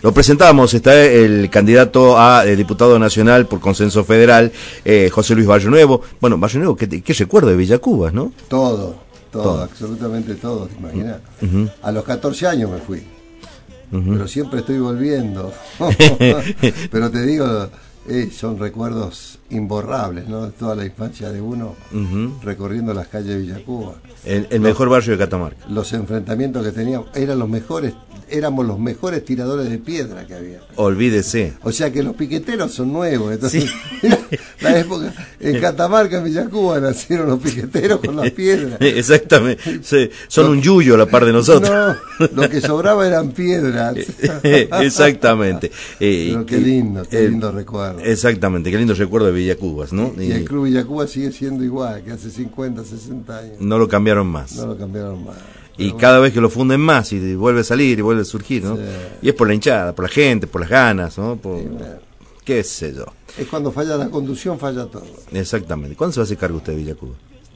Lo presentamos, está el candidato a diputado nacional por consenso federal, José Luis Barrio Nuevo. Bueno, Barrio Nuevo, ¿qué recuerdo de Villa Cubas, no? Todo, absolutamente todo, ¿te imaginas? A los 14 años me fui, pero siempre estoy volviendo. Pero te digo, son recuerdos imborrables, ¿no? Toda la infancia de uno recorriendo las calles de Villa Cubas. El mejor barrio de Catamarca. Los enfrentamientos que teníamos, éramos los mejores tiradores de piedra que había. Olvídese. O sea que los piqueteros son nuevos. Entonces, sí. La época, en Catamarca, en Villa Cuba, nacieron los piqueteros con las piedras. Exactamente. Sí. Son un yuyo a la par de nosotros. No, lo que sobraba eran piedras. Exactamente. Pero qué lindo recuerdo. Exactamente, qué lindo recuerdo de Villa Cubas, ¿no? Y el Club Villa Cuba sigue siendo igual que hace 50, 60 años. No lo cambiaron más. No lo cambiaron más. Y bueno, cada vez que lo funden más y vuelve a salir y vuelve a surgir, ¿no? Sí. Y es por la hinchada, por la gente, por las ganas, ¿no? Por, sí, bueno. Qué sé yo. Es cuando falla la conducción, falla todo. Exactamente. ¿Cuándo se va a hacer cargo usted de Villa Cuba?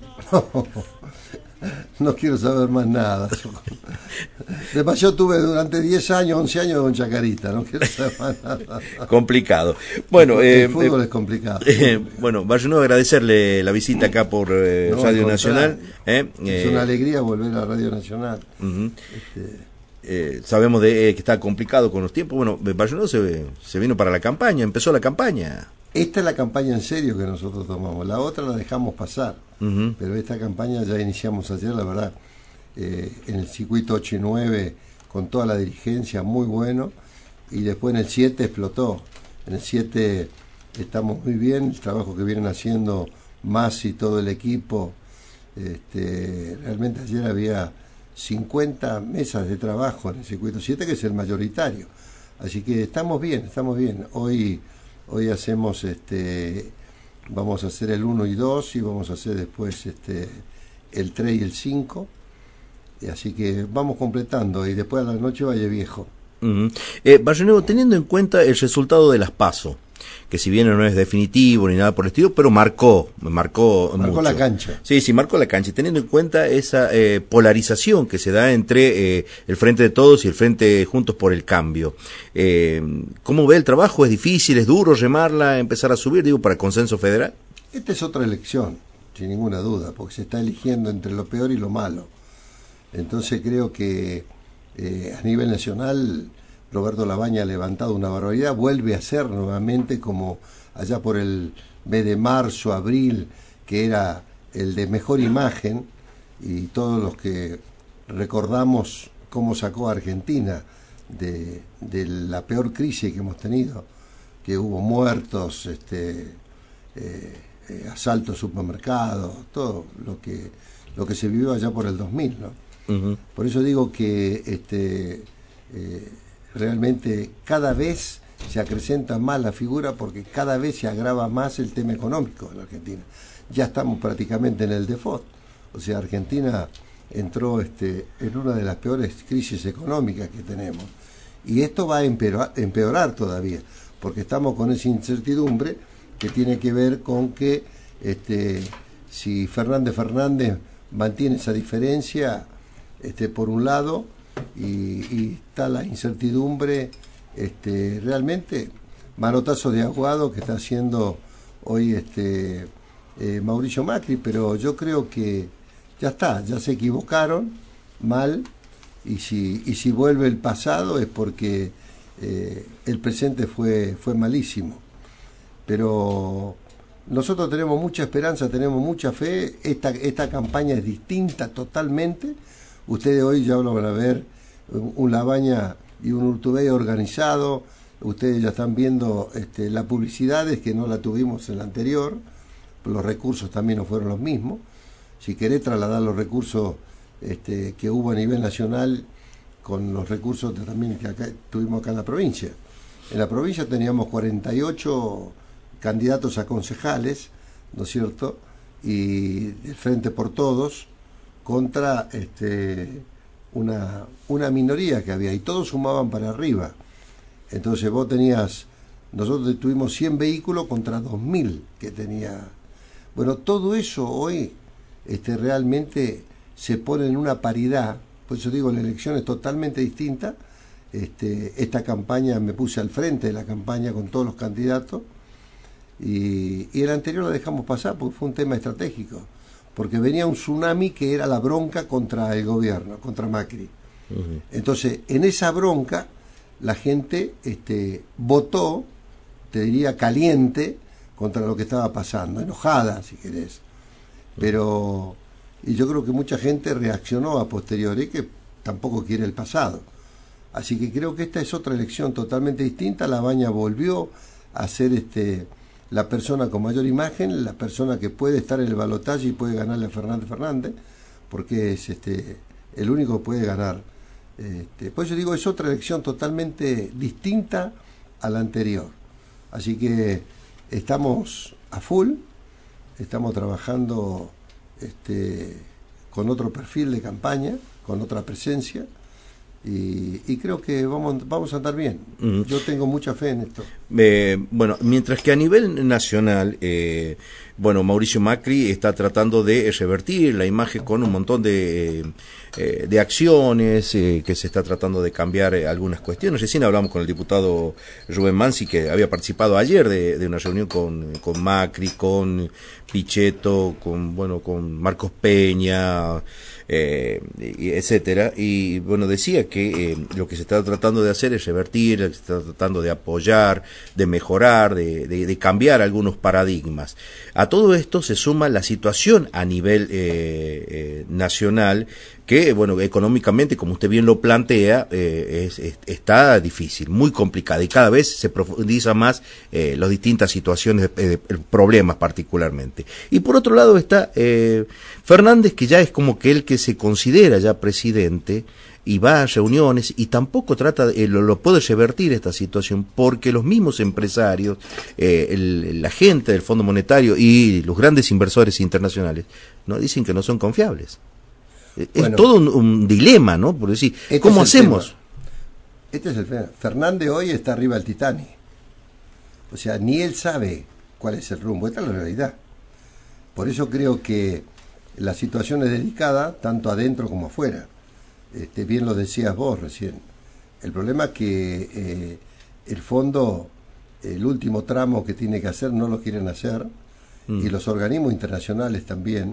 No quiero saber más nada. Además, yo tuve durante 10 años, 11 años con Chacarita, no quiero saber más nada. Complicado. Bueno, el fútbol es complicado. Bueno, Barrio Nuevo, agradecerle la visita acá por Radio Nacional. Es una alegría volver a Radio Nacional. Sabemos que está complicado con los tiempos. Bueno, Barrio Nuevo se vino para la campaña, empezó la campaña. Esta es la campaña en serio que nosotros tomamos, la otra la dejamos pasar, pero esta campaña ya iniciamos ayer, la verdad, en el circuito 8 y 9, con toda la dirigencia, muy bueno, y después en el 7 explotó. En el 7 estamos muy bien, el trabajo que vienen haciendo Más y todo el equipo, realmente ayer había 50 mesas de trabajo en el circuito 7, que es el mayoritario, así que estamos bien. Hoy hacemos vamos a hacer el 1 y 2 y vamos a hacer después el 3 y el 5, y así que vamos completando y después a la noche Valle Viejo. Barrio Nuevo, teniendo en cuenta el resultado de las PASO, que si bien no es definitivo ni nada por el estilo, pero marcó mucho. La cancha. Sí, marcó la cancha. Y teniendo en cuenta esa polarización que se da entre el Frente de Todos y el Frente Juntos por el Cambio, ¿cómo ve el trabajo? ¿Es difícil, es duro remarla, empezar a subir, digo, para consenso federal? Esta es otra elección, sin ninguna duda, porque se está eligiendo entre lo peor y lo malo. Entonces creo que a nivel nacional Roberto Labaña ha levantado una barbaridad, vuelve a ser nuevamente como allá por el mes de marzo, abril, que era el de mejor imagen, y todos los que recordamos cómo sacó a Argentina de la peor crisis que hemos tenido, que hubo muertos, asaltos a supermercados, todo lo que se vivió allá por el 2000, ¿no? Por eso digo que realmente cada vez se acrecenta más la figura, porque cada vez se agrava más el tema económico en la Argentina. Ya estamos prácticamente en el default. O sea, Argentina entró en una de las peores crisis económicas que tenemos. Y esto va a empeorar todavía, porque estamos con esa incertidumbre que tiene que ver con que si Fernández mantiene esa diferencia, por un lado, y está la incertidumbre, realmente manotazo de aguado que está haciendo hoy Mauricio Macri, pero yo creo que ya se equivocaron mal, y si vuelve el pasado es porque el presente fue malísimo. Pero nosotros tenemos mucha esperanza, tenemos mucha fe. Esta campaña es distinta totalmente. Ustedes hoy ya lo van a ver, un Labaña y un Urtubey organizado. Ustedes ya están viendo las publicidades, que no la tuvimos en la anterior. Los recursos también no fueron los mismos. Si querés trasladar los recursos que hubo a nivel nacional con los recursos también que tuvimos acá en la provincia. En la provincia teníamos 48 candidatos a concejales, ¿no es cierto? Y el Frente por Todos contra una minoría que había, y todos sumaban para arriba. Entonces nosotros tuvimos 100 vehículos contra 2000 que tenía. Bueno, todo eso hoy realmente se pone en una paridad. Por eso digo, la elección es totalmente distinta. esta campaña me puse al frente de la campaña con todos los candidatos y el anterior lo dejamos pasar porque fue un tema estratégico, porque venía un tsunami que era la bronca contra el gobierno, contra Macri. Entonces, en esa bronca, la gente votó, te diría, caliente contra lo que estaba pasando, enojada, si querés. Pero, y yo creo que mucha gente reaccionó a posteriori que tampoco quiere el pasado. Así que creo que esta es otra elección totalmente distinta. La Baña volvió a ser la persona con mayor imagen, la persona que puede estar en el balotaje y puede ganarle a Fernández, porque es el único que puede ganar. Por eso digo, es otra elección totalmente distinta a la anterior. Así que estamos a full, estamos trabajando con otro perfil de campaña, con otra presencia, y creo que vamos a andar bien. Yo tengo mucha fe en esto. Bueno, mientras que a nivel nacional, Mauricio Macri está tratando de revertir la imagen con un montón de acciones, que se está tratando de cambiar algunas cuestiones. Recién hablamos con el diputado Rubén Mansi, que había participado ayer de una reunión con Macri, con Pichetto, con Marcos Peña, etcétera, y decía que lo que se está tratando de hacer es revertir, lo que se está tratando de apoyar, de mejorar, de cambiar algunos paradigmas. A todo esto se suma la situación a nivel nacional, que económicamente, como usted bien lo plantea, está difícil, muy complicada, y cada vez se profundiza más las distintas situaciones, problemas particularmente. Y por otro lado está Fernández, que ya es como que el que se considera ya presidente y va a reuniones y tampoco trata lo puede revertir esta situación, porque los mismos empresarios, la gente del Fondo Monetario y los grandes inversores internacionales no dicen que no son confiables. Es todo un dilema, ¿no? Por decir, ¿cómo hacemos? Este es el tema. Fernández hoy está arriba del Titanic. O sea, ni él sabe cuál es el rumbo. Esta es la realidad. Por eso creo que la situación es delicada, tanto adentro como afuera. Bien lo decías vos recién. El problema es que el fondo, el último tramo que tiene que hacer, no lo quieren hacer, y los organismos internacionales también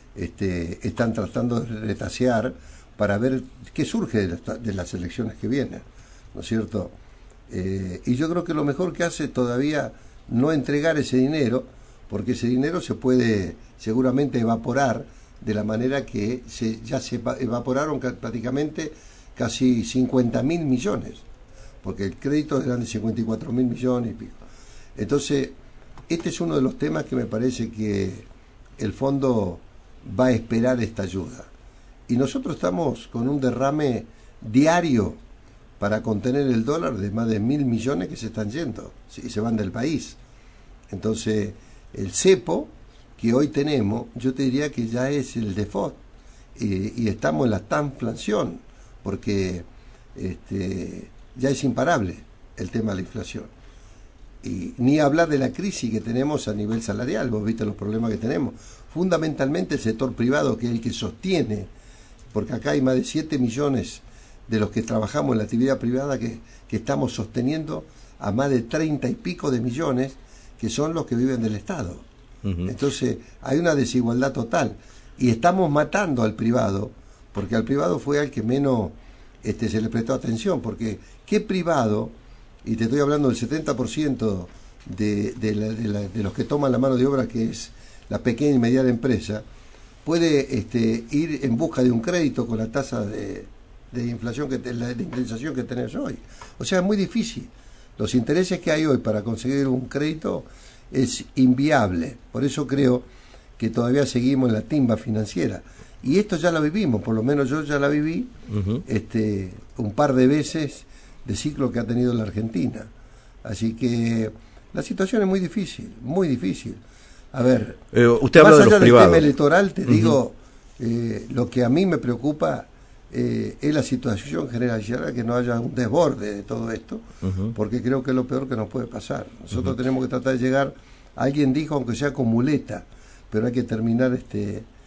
están tratando de retasear para ver qué surge de las elecciones que vienen, ¿no es cierto? Y yo creo que lo mejor que hace todavía no entregar ese dinero, porque ese dinero se puede seguramente evaporar de la manera que ya se evaporaron prácticamente casi 50.000 millones, porque el crédito eran de 54.000 millones y pico. Entonces, este es uno de los temas que me parece que el fondo va a esperar esta ayuda. Y nosotros estamos con un derrame diario para contener el dólar de más de 1.000 millones que se están yendo y se van del país. Entonces, el cepo que hoy tenemos, yo te diría que ya es el default, y estamos en la tanflación, porque ya es imparable el tema de la inflación. Y ni hablar de la crisis que tenemos a nivel salarial. Vos viste los problemas que tenemos. Fundamentalmente el sector privado, que es el que sostiene, porque acá hay más de 7 millones de los que trabajamos en la actividad privada que estamos sosteniendo a más de 30 y pico de millones que son los que viven del Estado. Entonces hay una desigualdad total y estamos matando al privado, porque al privado fue al que menos se le prestó atención, porque ¿qué privado? Y te estoy hablando del 70% de los que toman la mano de obra, que es la pequeña y mediana empresa, puede ir en busca de un crédito con la tasa de inflación, de indexación que tenés hoy. O sea, es muy difícil. Los intereses que hay hoy para conseguir un crédito es inviable. Por eso creo que todavía seguimos en la timba financiera. Y esto ya lo vivimos, por lo menos yo ya la viví un par de veces de ciclo que ha tenido la Argentina. Así que la situación es muy difícil, muy difícil. A ver, usted habla de los privados. Tema electoral, te digo, lo que a mí me preocupa es la situación generalizada, que no haya un desborde de todo esto, porque creo que es lo peor que nos puede pasar. Nosotros tenemos que tratar de llegar, alguien dijo, aunque sea con muleta, pero hay que terminar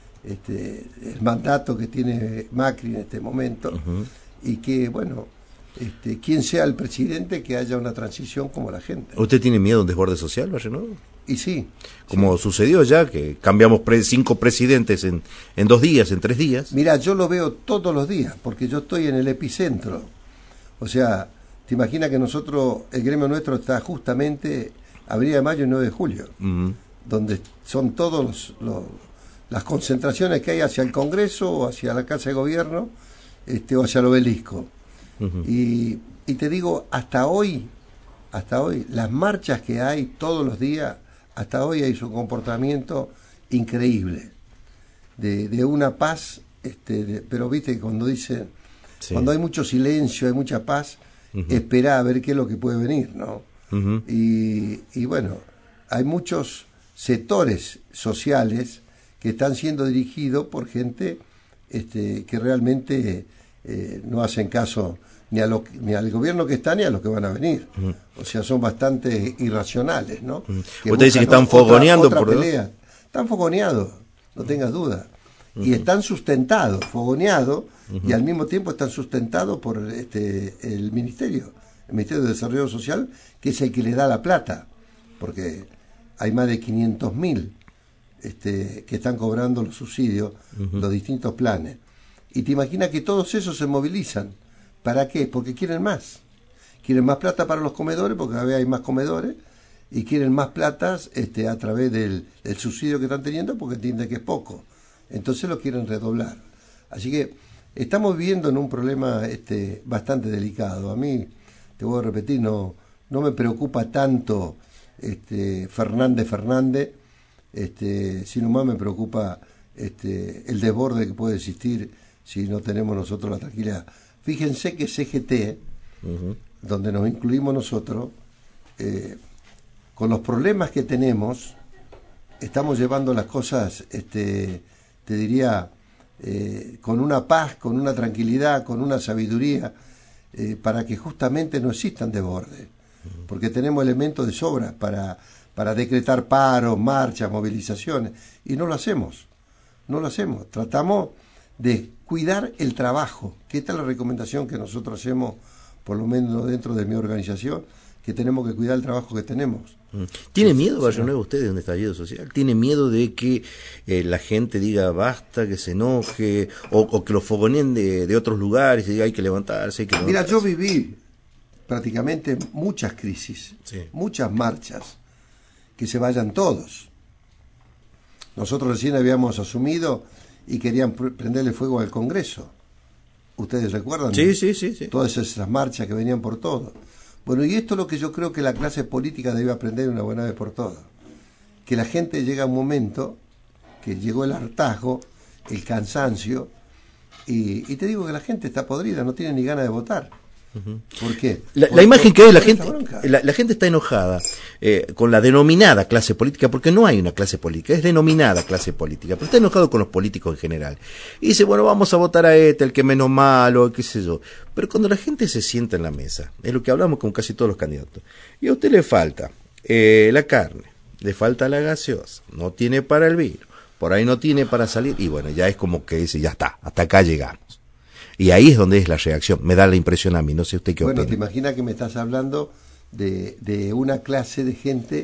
el mandato que tiene Macri en este momento, y que, bueno, quien sea el presidente, que haya una transición como la gente. ¿Usted tiene miedo a un desborde social, Vallenuevo? Y sí. Como sucedió ya, que cambiamos 5 presidentes en 2 días, en 3 días. Mira, yo lo veo todos los días, porque yo estoy en el epicentro. O sea, te imaginas que nosotros, el gremio nuestro está justamente abril de mayo y 9 de julio, donde son todos las concentraciones que hay hacia el Congreso o hacia la Casa de Gobierno, o hacia el Obelisco. Y te digo, hasta hoy, las marchas que hay todos los días, hasta hoy hay su comportamiento increíble, de una paz, pero viste que cuando dicen, cuando hay mucho silencio, hay mucha paz, espera a ver qué es lo que puede venir, ¿no? Y bueno, hay muchos sectores sociales que están siendo dirigidos por gente que realmente no hacen caso ni al gobierno que está ni a los que van a venir. O sea, son bastante irracionales, ¿no? Usted dice que están fogoneando otra por pelea. Están fogoneados, no tengas duda. Y están sustentados, fogoneados, y al mismo tiempo están sustentados por el Ministerio de Desarrollo Social, que es el que le da la plata, porque hay más de 500.000 que están cobrando los subsidios, los distintos planes. Y te imaginas que todos esos se movilizan. ¿Para qué? Porque quieren más. Quieren más plata para los comedores, porque cada vez hay más comedores, y quieren más plata a través del subsidio que están teniendo, porque entienden que es poco. Entonces lo quieren redoblar. Así que estamos viviendo en un problema bastante delicado. A mí, te voy a repetir, no me preocupa tanto Fernández, sino más me preocupa el desborde que puede existir si no tenemos nosotros la tranquilidad. Fíjense que CGT, donde nos incluimos nosotros, con los problemas que tenemos, estamos llevando las cosas, te diría, con una paz, con una tranquilidad, con una sabiduría, para que justamente no existan desbordes, porque tenemos elementos de sobra para decretar paros, marchas, movilizaciones, y no lo hacemos, tratamos de cuidar el trabajo, que esta es la recomendación que nosotros hacemos, por lo menos dentro de mi organización, que tenemos que cuidar el trabajo que tenemos. ¿Tiene miedo, Vallenuevo, usted de un estallido social? ¿Tiene miedo de que la gente diga basta, que se enoje, o que lo fogoneen de otros lugares y diga hay que levantarse? Mira, yo viví prácticamente muchas crisis, muchas marchas, que se vayan todos. Nosotros recién habíamos asumido y querían prenderle fuego al Congreso. ¿Ustedes recuerdan? Sí. Todas esas marchas que venían por todo. Bueno, y esto es lo que yo creo que la clase política debe aprender una buena vez por todas. Que la gente llega a un momento que llegó el hartazgo, el cansancio, y te digo que la gente está podrida, no tiene ni ganas de votar. ¿Por qué? La imagen que hay, la gente está enojada con la denominada clase política, porque no hay una clase política, es denominada clase política, pero está enojado con los políticos en general. Y dice, bueno, vamos a votar a el que menos malo, qué sé yo. Pero cuando la gente se sienta en la mesa, es lo que hablamos con casi todos los candidatos, y a usted le falta la carne, le falta la gaseosa, no tiene para el vino, por ahí no tiene para salir, y bueno, ya es como que dice, ya está, hasta acá llegamos. Y ahí es donde es la reacción, me da la impresión a mí, no sé usted qué opina. Bueno, te imaginas que me estás hablando de una clase de gente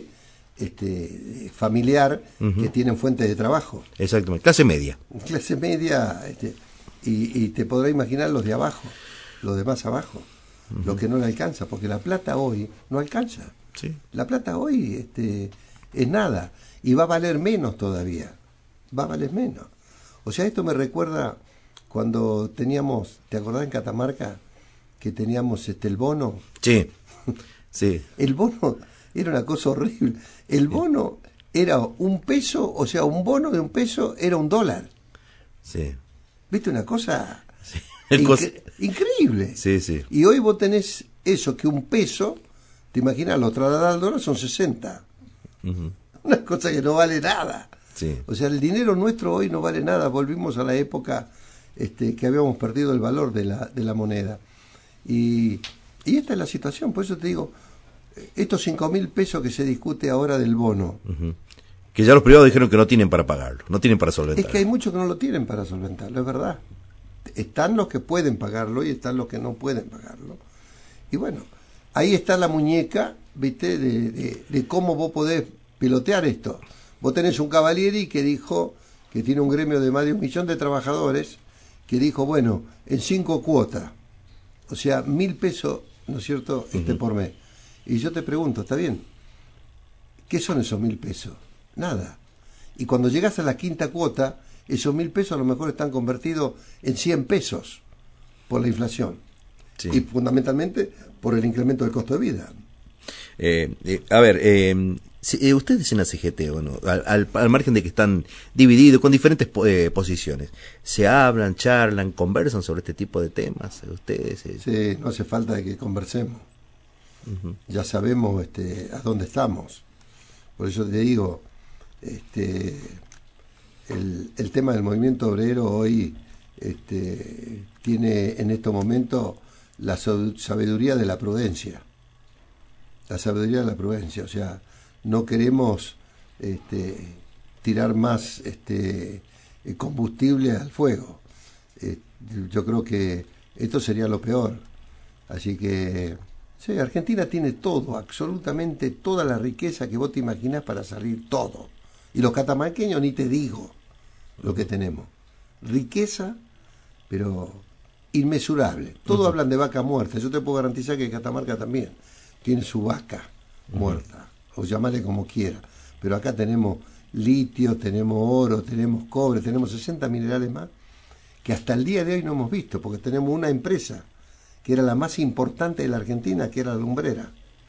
familiar que tienen fuentes de trabajo. Exactamente, clase media. Clase media, y te podrás imaginar los de abajo, los de más abajo, los que no le alcanza, porque la plata hoy no alcanza. Sí. La plata hoy es nada, y va a valer menos todavía, va a valer menos. O sea, esto me recuerda cuando teníamos, ¿te acordás en Catamarca que teníamos el bono? Sí. El bono era una cosa horrible. El bono era $1, o sea, un bono de $1 era $1. Sí. ¿Viste una cosa? Sí. Increíble? Sí. Y hoy vos tenés eso, que $1, te imaginas, lo trasladás al dólar son 60. Una cosa que no vale nada. Sí. O sea, el dinero nuestro hoy no vale nada. Volvimos a la época que habíamos perdido el valor de la moneda. Y esta es la situación, por eso te digo, estos 5.000 pesos que se discute ahora del bono. Que ya los privados dijeron que no tienen para pagarlo, no tienen para solventarlo. Es que hay muchos que no lo tienen para solventarlo, es verdad. Están los que pueden pagarlo y están los que no pueden pagarlo. Y bueno, ahí está la muñeca, ¿viste? De cómo vos podés pilotear esto. Vos tenés un Cavalieri que dijo que tiene un gremio de más de 1 millón de trabajadores, que dijo, bueno, en 5 cuotas, o sea, 1.000 pesos, ¿no es cierto?, por mes. Y yo te pregunto, ¿está bien? ¿Qué son esos 1.000 pesos? Nada. Y cuando llegas a la 5ª cuota, esos 1.000 pesos a lo mejor están convertidos en 100 pesos por la inflación. Sí. Y fundamentalmente por el incremento del costo de vida. Ustedes en la CGT, bueno, al margen de que están divididos con diferentes posiciones, ¿se hablan, charlan, conversan sobre este tipo de temas? Ustedes Sí, no hace falta de que conversemos. Ya sabemos a dónde estamos. Por eso te digo, el tema del movimiento obrero hoy tiene en estos momentos la sabiduría de la prudencia. La sabiduría de la prudencia, o sea, no queremos tirar más combustible al fuego. Yo creo que esto sería lo peor. Así que, sí, Argentina tiene todo, absolutamente toda la riqueza que vos te imaginás para salir, todo. Y los catamarqueños ni te digo lo que tenemos. Riqueza, pero inmesurable. Todos hablan de vaca muerta. Yo te puedo garantizar que Catamarca también tiene su vaca muerta, o llamarle como quiera. Pero acá tenemos litio, tenemos oro, tenemos cobre, tenemos 60 minerales más que hasta el día de hoy no hemos visto, porque tenemos una empresa que era la más importante de la Argentina, que era la lumbrera.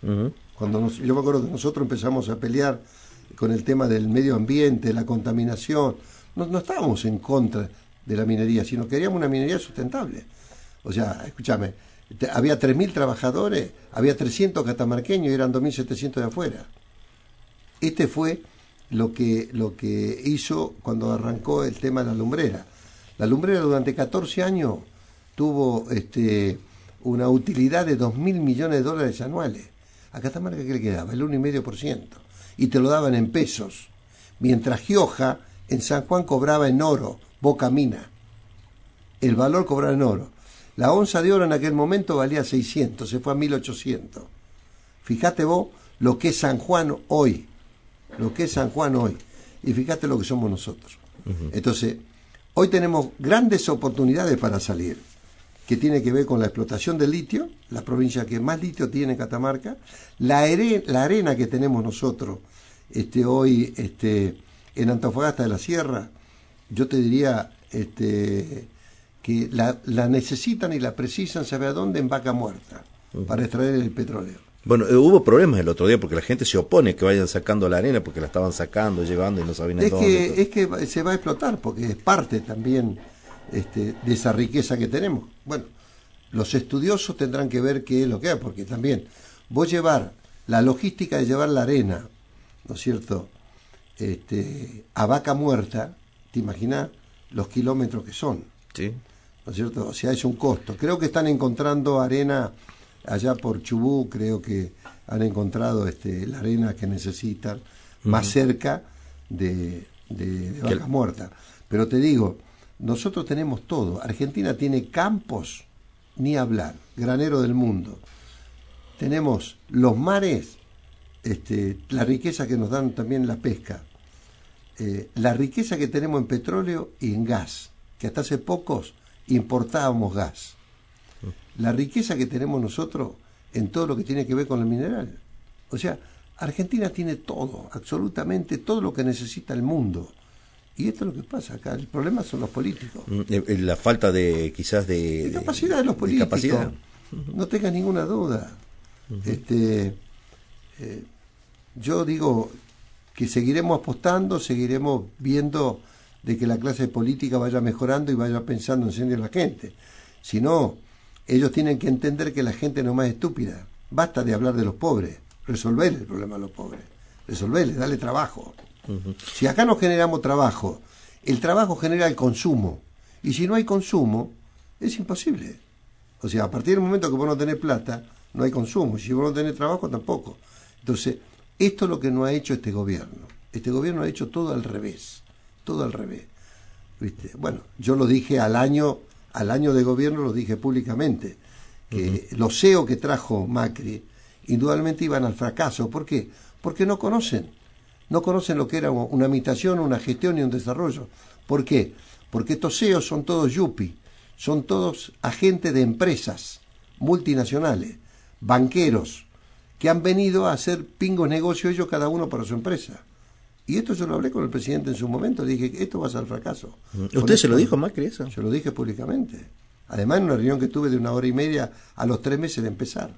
Yo me acuerdo que nosotros empezamos a pelear con el tema del medio ambiente, la contaminación. No estábamos en contra de la minería, sino queríamos una minería sustentable. O sea, escúchame, había 3.000 trabajadores, había 300 catamarqueños y eran 2.700 de afuera. Este fue lo que hizo cuando arrancó el tema de la lumbrera. La lumbrera durante 14 años tuvo una utilidad de 2.000 millones de dólares anuales. A Catamarca, ¿qué le quedaba? El 1,5%. Y te lo daban en pesos. Mientras Gioja en San Juan cobraba en oro, Boca Mina. El valor cobraba en oro. La onza de oro en aquel momento valía 600, se fue a 1.800. Fíjate vos lo que es San Juan hoy. Lo que es San Juan hoy. Y fíjate lo que somos nosotros. Entonces, hoy tenemos grandes oportunidades para salir, que tiene que ver con la explotación del litio, la provincia que más litio tiene, Catamarca, la arena que tenemos nosotros hoy en Antofagasta de la Sierra. Yo te diría que la necesitan y la precisan, ¿sabe a dónde? En Vaca Muerta, para extraer el petróleo. Bueno, hubo problemas el otro día porque la gente se opone que vayan sacando la arena porque la estaban sacando, llevando y no sabían dónde. Es que se va a explotar porque es parte también de esa riqueza que tenemos. Bueno, los estudiosos tendrán que ver qué es lo que hay, porque también vos llevar la logística de llevar la arena, ¿no es cierto?, a Vaca Muerta, ¿te imaginás los kilómetros que son? Sí. ¿No es cierto? O sea, es un costo. Creo que están encontrando arena allá por Chubut, creo que han encontrado la arena que necesitan más cerca de Vaca Muerta. Pero te digo, nosotros tenemos todo. Argentina tiene campos, ni hablar, granero del mundo. Tenemos los mares, la riqueza que nos dan también la pesca, la riqueza que tenemos en petróleo y en gas, que hasta hace pocos importábamos gas. La riqueza que tenemos nosotros en todo lo que tiene que ver con el mineral. O sea, Argentina tiene todo, absolutamente todo lo que necesita el mundo. Y esto es lo que pasa acá. El problema son los políticos. La falta de, quizás, de capacidad de los políticos. No tengas ninguna duda. Yo digo que seguiremos apostando, seguiremos viendo de que la clase política vaya mejorando y vaya pensando en servir a la gente. Si no, ellos tienen que entender que la gente no es más estúpida. Basta de hablar de los pobres. Resolver el problema de los pobres. Resolverles, darle trabajo. Si acá no generamos trabajo, el trabajo genera el consumo. Y si no hay consumo, es imposible. O sea, a partir del momento que vos no tenés plata, no hay consumo. Y si vos no tenés trabajo, tampoco. Entonces, esto es lo que no ha hecho este gobierno. Este gobierno ha hecho todo al revés. Todo al revés. ¿Viste? Bueno, yo lo dije al año de gobierno, lo dije públicamente, que los CEO que trajo Macri, indudablemente iban al fracaso. ¿Por qué? Porque no conocen lo que era una administración, una gestión y un desarrollo. ¿Por qué? Porque estos CEOs son todos yuppie, son todos agentes de empresas multinacionales, banqueros, que han venido a hacer pingos negocios ellos cada uno para su empresa. Y esto yo lo hablé con el presidente en su momento, le dije, esto va a ser al fracaso. ¿Usted se lo dijo, Macri, eso? Yo lo dije públicamente. Además, en una reunión que tuve de 1 hora y media a los 3 meses de empezar.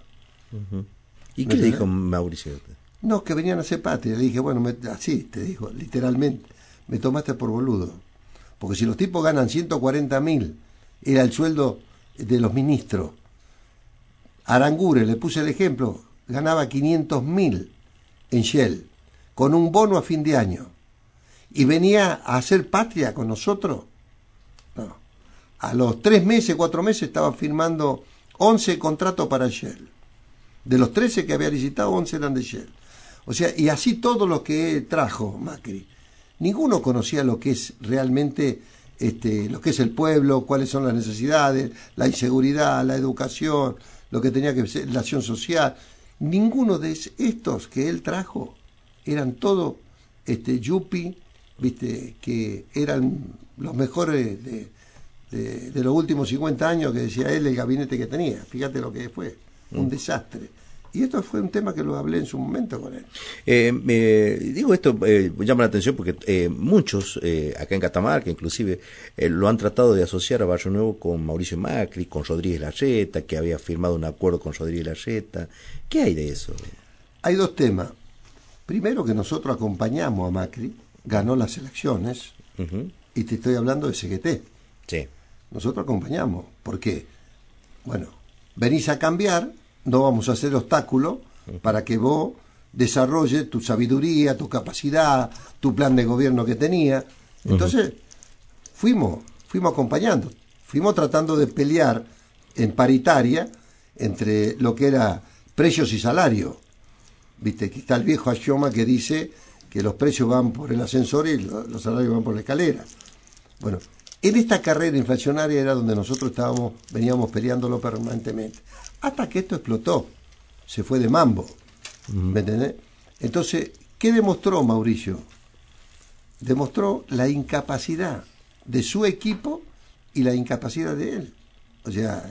¿Y qué le dijo Mauricio? No, que venían a hacer patria. Le dije, bueno, así te dijo, literalmente, me tomaste por boludo. Porque si los tipos ganan 140.000, era el sueldo de los ministros. Aranguren, le puse el ejemplo, ganaba 500.000 en Shell, con un bono a fin de año. Y venía a hacer patria con nosotros. No. A los 3 meses, 4 meses, estaba firmando 11 contratos para Shell. De los 13 que había licitado, 11 eran de Shell. O sea, y así todo lo que trajo Macri. Ninguno conocía lo que es realmente lo que es el pueblo, cuáles son las necesidades, la inseguridad, la educación, lo que tenía que ser la acción social. Ninguno de estos que él trajo eran todos yuppie, viste, que eran los mejores de los últimos 50 años, que decía él, el gabinete que tenía. Fíjate lo que fue, un desastre. Y esto fue un tema que lo hablé en su momento con él. Digo esto, llama la atención porque muchos acá en Catamarca inclusive lo han tratado de asociar a Barrio Nuevo con Mauricio Macri, con Rodríguez Larreta, que había firmado un acuerdo con Rodríguez Larreta. ¿Qué hay de eso? Hay dos temas. Primero, que nosotros acompañamos a Macri, ganó las elecciones, y te estoy hablando de CGT. Sí. Nosotros acompañamos. ¿Por qué? Bueno, venís a cambiar, no vamos a hacer obstáculo para que vos desarrolles tu sabiduría, tu capacidad, tu plan de gobierno que tenía. Entonces, fuimos acompañando, fuimos tratando de pelear en paritaria entre lo que era precios y salarios. Viste, que está el viejo axioma que dice que los precios van por el ascensor y los salarios van por la escalera. Bueno, en esta carrera inflacionaria era donde nosotros veníamos peleándolo permanentemente. Hasta que esto explotó, se fue de mambo. ¿Me entendés? Entonces, ¿qué demostró Mauricio? Demostró la incapacidad de su equipo y la incapacidad de él. O sea,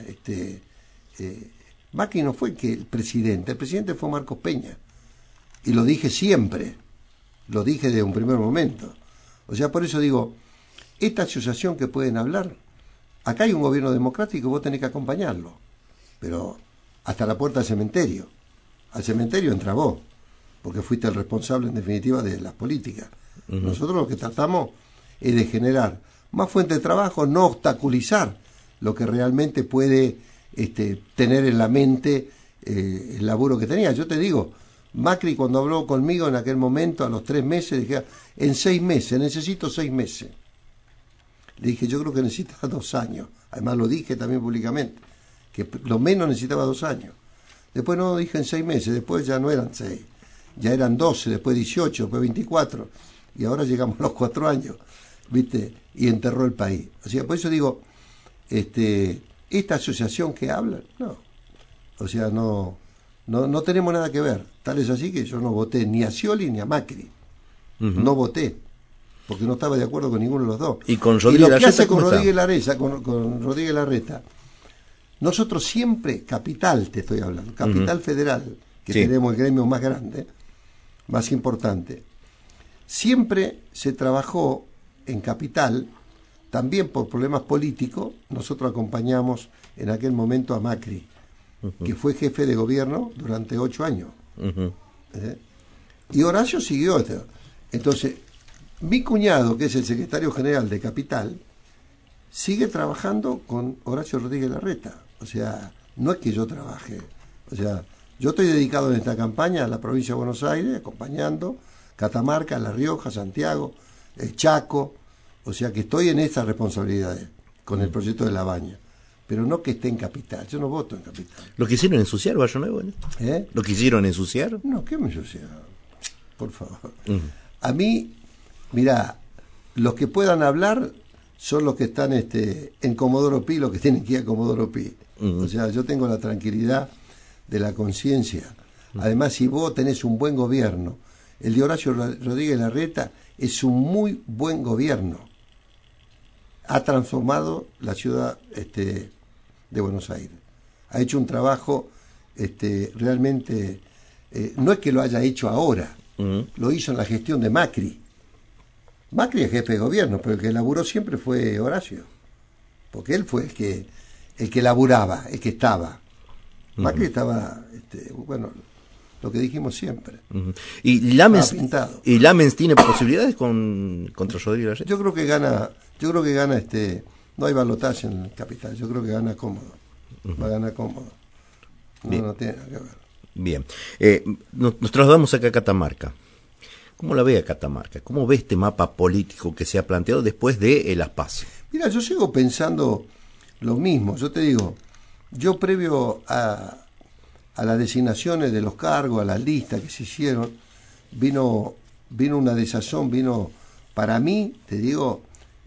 Macri no fue que el presidente fue Marcos Peña. Y lo dije siempre, lo dije desde un primer momento. O sea, por eso digo, esta asociación que pueden hablar, acá hay un gobierno democrático y vos tenés que acompañarlo. Pero hasta la puerta del cementerio. Al cementerio entra vos, porque fuiste el responsable en definitiva de las políticas. Nosotros lo que tratamos es de generar más fuentes de trabajo, no obstaculizar lo que realmente puede tener en la mente el laburo que tenía. Yo te digo, Macri cuando habló conmigo en aquel momento, a los 3 meses, dije, en 6 meses, necesito 6 meses. Le dije, yo creo que necesitaba 2 años. Además lo dije también públicamente, que lo menos necesitaba 2 años. Después no, dije en 6 meses, después ya no eran 6, ya eran 12, después 18, después 24, y ahora llegamos a los 4 años, ¿viste? Y enterró el país. O sea, por eso digo, esta asociación que habla, no. O sea, no tenemos nada que ver. Tal es así que yo no voté ni a Scioli ni a Macri. No voté, porque no estaba de acuerdo con ninguno de los dos. Y con Rodríguez Larreta, hace con Rodríguez Larreta, con Rodríguez Larreta, nosotros siempre, Capital te estoy hablando, Capital Federal, que sí, tenemos el gremio más grande, más importante, siempre se trabajó en Capital, también por problemas políticos. Nosotros acompañamos en aquel momento a Macri, que fue jefe de gobierno durante 8 años. Y Horacio siguió. Entonces, mi cuñado, que es el secretario general de Capital, sigue trabajando con Horacio Rodríguez Larreta. O sea, no es que yo trabaje. O sea, yo estoy dedicado en esta campaña a la provincia de Buenos Aires, acompañando Catamarca, La Rioja, Santiago, Chaco. O sea, que estoy en esas responsabilidades con el proyecto de La Baña. Pero no que esté en Capital. Yo no voto en Capital. ¿Lo quisieron ensuciar, Barrio Nuevo? ¿Lo quisieron ensuciar? No, ¿qué me ensuciaron? Por favor. A mí, mirá, los que puedan hablar son los que están en Comodoro Pi, los que tienen que ir a Comodoro Pi. O sea, yo tengo la tranquilidad de la conciencia. Además, si vos tenés un buen gobierno, el de Horacio Rodríguez Larreta es un muy buen gobierno. Ha transformado la ciudad de Buenos Aires. Ha hecho un trabajo realmente, no es que lo haya hecho ahora, lo hizo en la gestión de Macri. Macri es jefe de gobierno, pero el que laburó siempre fue Horacio, porque él fue el que laburaba, el que estaba. Macri estaba, bueno, lo que dijimos siempre. ¿Y Lamens tiene posibilidades contra Rodríguez Larreta? Yo creo que gana, no hay balotaje en el Capital, yo creo que gana cómodo. Va a ganar cómodo. No tiene nada que ver. Bien. Nos trasladamos acá a Catamarca. ¿Cómo la ve a Catamarca? ¿Cómo ve este mapa político que se ha planteado después de las PASO? Mira, yo sigo pensando lo mismo. Yo te digo, yo previo a las designaciones de los cargos, a las listas que se hicieron, vino una desazón, para mí, te digo,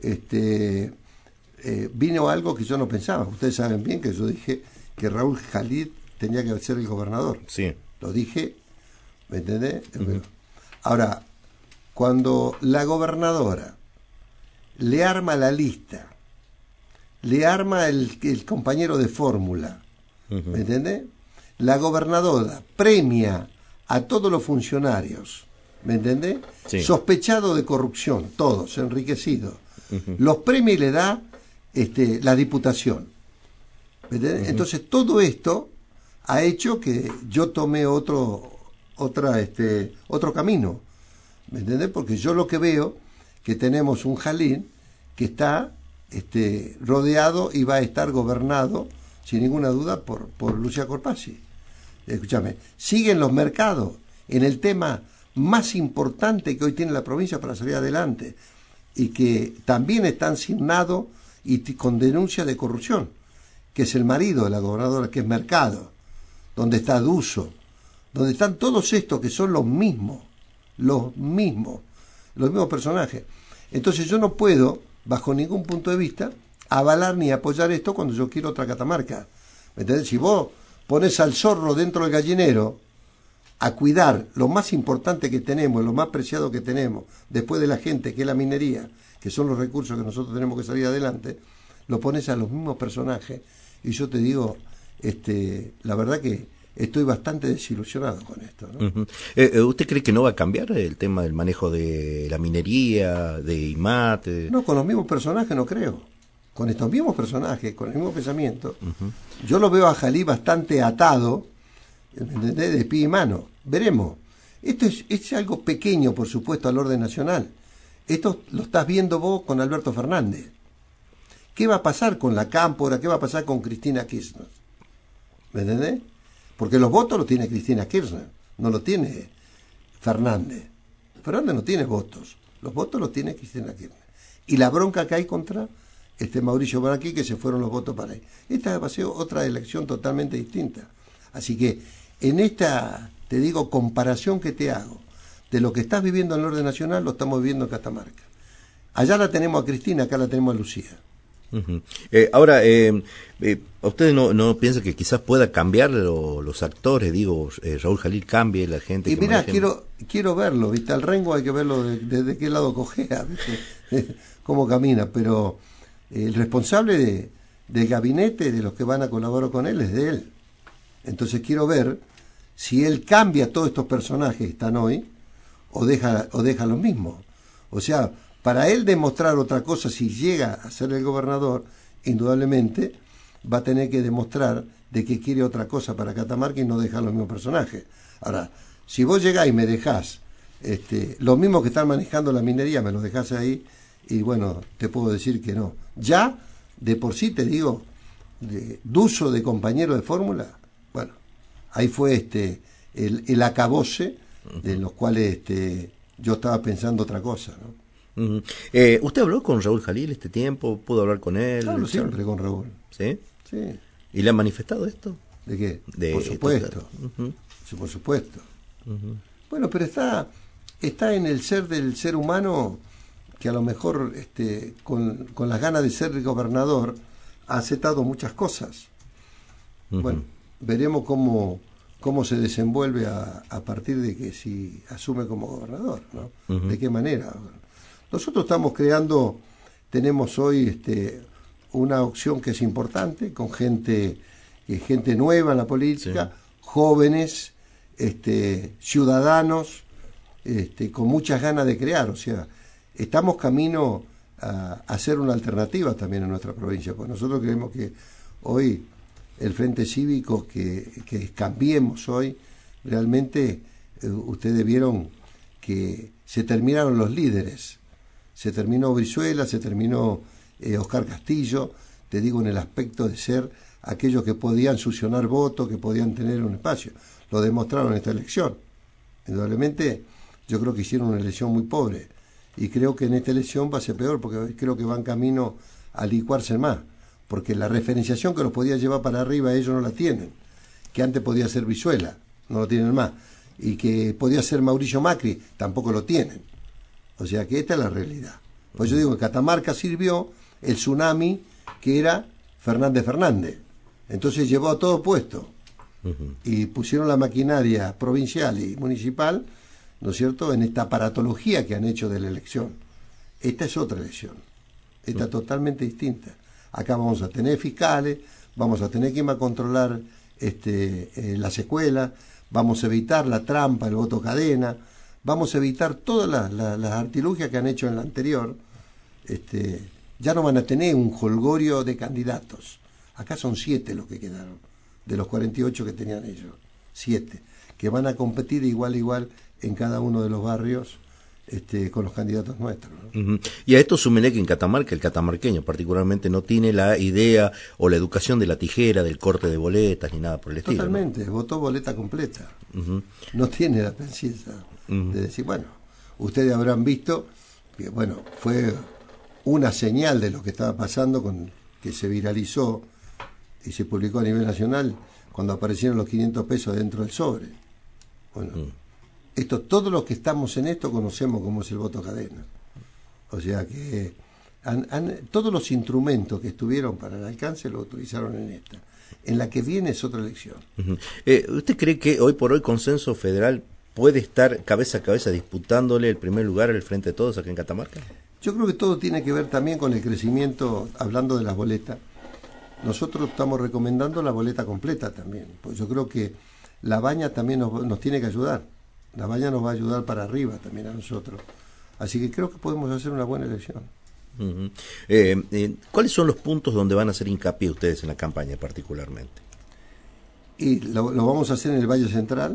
vino algo que yo no pensaba. Ustedes saben bien que yo dije que Raúl Jalid tenía que ser el gobernador. Sí. Lo dije, ¿me entendés? Ahora, cuando la gobernadora le arma la lista, le arma el compañero de fórmula, ¿me entendés? La gobernadora premia a todos los funcionarios, ¿me entendés? Sí. Sospechados de corrupción, todos, enriquecidos. Los premia y le da la diputación. ¿Me entendés? Entonces, todo esto ha hecho que yo tomé otro camino. ¿Me entendés? Porque yo lo que veo, que tenemos un Jalín que está rodeado y va a estar gobernado, sin ninguna duda, por Lucia Corpazzi. Escúchame, siguen los mercados en el tema más importante que hoy tiene la provincia para salir adelante, y que también están signados y con denuncia de corrupción, que es el marido de la gobernadora, que es Mercado, donde está Duso, donde están todos estos que son los mismos personajes. Entonces yo no puedo, bajo ningún punto de vista, avalar ni apoyar esto cuando yo quiero otra Catamarca. ¿Me entendés? Si vos pones al zorro dentro del gallinero a cuidar lo más importante que tenemos, lo más preciado que tenemos, después de la gente, que es la minería, que son los recursos que nosotros tenemos que salir adelante, lo pones a los mismos personajes, y yo te digo, la verdad que estoy bastante desilusionado con esto, ¿no? ¿Usted cree que no va a cambiar el tema del manejo de la minería, de IMAT? No, con los mismos personajes no creo. Con estos mismos personajes, con el mismo pensamiento, yo lo veo a Jalí bastante atado, ¿entendés? De pie y mano. Veremos. Esto es algo pequeño, por supuesto, al orden nacional. Esto lo estás viendo vos con Alberto Fernández. ¿Qué va a pasar con la Cámpora? ¿Qué va a pasar con Cristina Kirchner? ¿Me entendés? Porque los votos los tiene Cristina Kirchner, no los tiene Fernández. Fernández no tiene votos, los votos los tiene Cristina Kirchner. Y la bronca que hay contra Mauricio Baraqui, que se fueron los votos para ahí. Esta va a ser otra elección totalmente distinta. Así que en esta, te digo, comparación que te hago de lo que estás viviendo en el orden nacional, lo estamos viviendo en Catamarca. Allá la tenemos a Cristina, acá la tenemos a Lucía. Ahora, ¿usted no piensa que quizás pueda cambiar los actores? Digo, Raúl Jalil cambie, la gente. Y mirá, quiero verlo, ¿viste? Al Rengo hay que verlo de qué lado cojea, ¿viste? Cómo camina, pero el responsable del gabinete, de los que van a colaborar con él, es de él. Entonces quiero ver si él cambia todos estos personajes que están hoy o deja los mismos. O sea, para él demostrar otra cosa, si llega a ser el gobernador, indudablemente va a tener que demostrar de que quiere otra cosa para Catamarca y no dejar los mismos personajes. Ahora, si vos llegás y me dejás los mismos que están manejando la minería, me los dejás ahí, y bueno, te puedo decir que no. Ya, de por sí te digo, de uso de compañero de fórmula, bueno, ahí fue el acabose de los cuales yo estaba pensando otra cosa, ¿no? ¿Usted habló con Raúl Jalil este tiempo? ¿Pudo hablar con él? Hablo siempre con Raúl. ¿Sí? Sí. ¿Y le han manifestado esto? ¿De qué? Por supuesto. Sí, por supuesto. Bueno, pero está en el ser del ser humano que a lo mejor con las ganas de ser gobernador ha aceptado muchas cosas. Bueno, veremos cómo se desenvuelve a partir de que si asume como gobernador, ¿no? De qué manera. Nosotros estamos tenemos hoy una opción que es importante, con gente nueva en la política, jóvenes, ciudadanos, con muchas ganas de crear. O sea, estamos camino a hacer una alternativa también en nuestra provincia, porque nosotros creemos que hoy el Frente Cívico que cambiemos hoy, realmente ustedes vieron que se terminaron los líderes, se terminó Brizuela, se terminó Oscar Castillo, te digo en el aspecto de ser aquellos que podían succionar votos, que podían tener un espacio, lo demostraron en esta elección. Indudablemente yo creo que hicieron una elección muy pobre, y creo que en esta elección va a ser peor, porque creo que van camino a licuarse más, porque la referenciación que los podía llevar para arriba ellos no la tienen, que antes podía ser Brizuela, no lo tienen más, y que podía ser Mauricio Macri, tampoco lo tienen. O sea que esta es la realidad. Pues yo digo que Catamarca sirvió el tsunami que era Fernández. Entonces llevó a todo puesto, y pusieron la maquinaria provincial y municipal, ¿no es cierto?, en esta aparatología que han hecho de la elección. Esta es otra elección, esta totalmente distinta. Acá vamos a tener fiscales, vamos a tener quien va a controlar las escuelas, vamos a evitar la trampa, el voto cadena, vamos a evitar todas las artilugias que han hecho en la anterior. Ya no van a tener un jolgorio de candidatos. Acá son 7 los que quedaron, de los 48 que tenían ellos, 7, que van a competir igual a igual en cada uno de los barrios con los candidatos nuestros, ¿no? Y a esto súmele que en Catamarca, el catamarqueño particularmente, no tiene la idea o la educación de la tijera, del corte de boletas, ni nada por el estilo. Totalmente, ¿no? Votó boleta completa. No tiene la conciencia de decir, bueno, ustedes habrán visto que, bueno, fue una señal de lo que estaba pasando, que se viralizó y se publicó a nivel nacional cuando aparecieron los 500 pesos dentro del sobre. Bueno, todos los que estamos en esto conocemos cómo es el voto cadena. O sea que todos los instrumentos que estuvieron para el alcance lo utilizaron en esta. En la que viene es otra elección. ¿Usted cree que hoy por hoy Consenso Federal puede estar cabeza a cabeza disputándole el primer lugar al Frente de Todos acá en Catamarca? Yo creo que todo tiene que ver también con el crecimiento, hablando de las boletas. Nosotros estamos recomendando la boleta completa también, pues yo creo que la baña también nos tiene que ayudar. La baña nos va a ayudar para arriba también a nosotros. Así que creo que podemos hacer una buena elección. ¿Cuáles son los puntos donde van a hacer hincapié ustedes en la campaña particularmente? Y lo vamos a hacer en el Valle Central,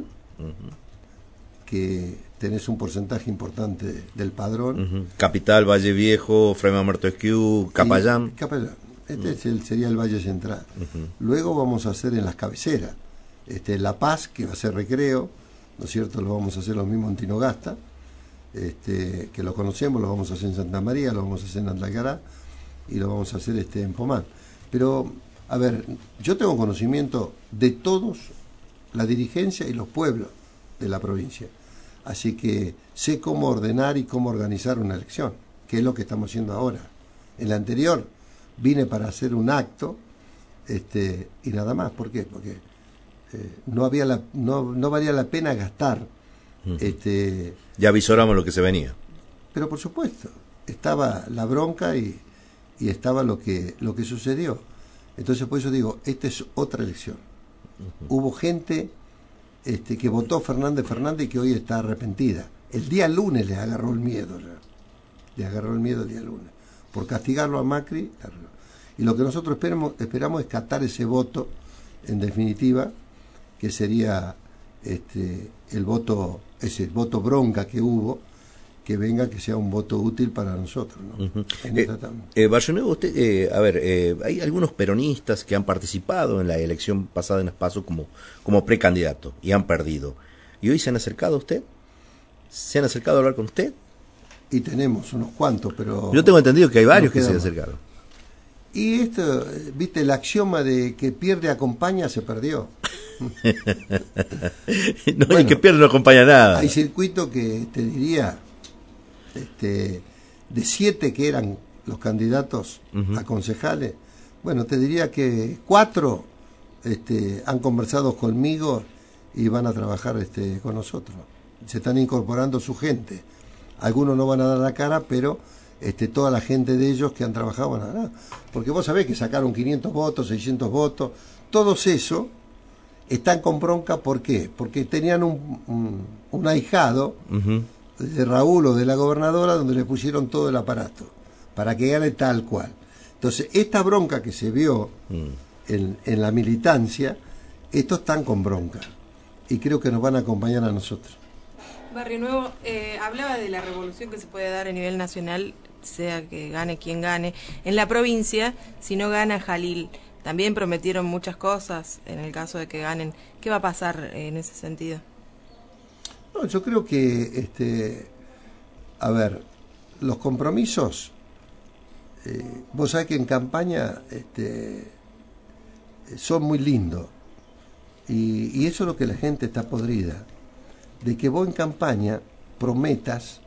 que tenés un porcentaje importante del padrón. Capital, Valle Viejo, Fray Mamerto Esquiú, Capayán. Capayán. Sería el Valle Central. Luego vamos a hacer en las cabeceras. La Paz, que va a ser Recreo, ¿no es cierto? Lo vamos a hacer lo mismo en Tinogasta, que lo conocemos, lo vamos a hacer en Santa María, lo vamos a hacer en Andalgará y lo vamos a hacer en Pomán. Pero, a ver, yo tengo conocimiento de todos, la dirigencia y los pueblos de la provincia. Así que sé cómo ordenar y cómo organizar una elección, que es lo que estamos haciendo ahora. En la anterior vine para hacer un acto y nada más. ¿Por qué? Porque no valía la pena gastar. Ya avisoramos lo que se venía. Pero por supuesto, estaba la bronca y estaba lo que sucedió. Entonces por eso digo, esta es otra elección. Hubo gente que votó Fernández y que hoy está arrepentida. El día lunes les agarró el miedo ya. Les agarró el miedo el día lunes. Por castigarlo a Macri. Y lo que nosotros esperamos es catar ese voto, en definitiva, que sería ese voto bronca que hubo, que venga, que sea un voto útil para nosotros, ¿no? Barrio Nuevo, usted, hay algunos peronistas que han participado en la elección pasada en las PASO como precandidato y han perdido. ¿Y hoy se han acercado a usted? ¿Se han acercado a hablar con usted? Y tenemos unos cuantos, pero... Yo tengo entendido que hay varios que se han acercado. Y esto, viste, el axioma de que pierde acompaña, se perdió. Y que pierde no acompaña nada. Hay circuitos que te diría, de 7 que eran los candidatos a concejales, bueno, te diría que 4 han conversado conmigo y van a trabajar con nosotros. Se están incorporando su gente. Algunos no van a dar la cara, pero toda la gente de ellos que han trabajado van a dar. Porque vos sabés que sacaron 500 votos, 600 votos, todos eso están con bronca. ¿Por qué? Porque tenían un ahijado de Raúl o de la gobernadora donde le pusieron todo el aparato para que gane tal cual. Entonces, esta bronca que se vio en la militancia, estos están con bronca y creo que nos van a acompañar a nosotros. Barrio Nuevo, hablaba de la revolución que se puede dar a nivel nacional, sea que gane quien gane. En la provincia, si no gana Jalil, también prometieron muchas cosas en el caso de que ganen. ¿Qué va a pasar en ese sentido? No, yo creo que, a ver, los compromisos, vos sabés que en campaña son muy lindos y eso es lo que la gente está podrida, de que vos en campaña prometas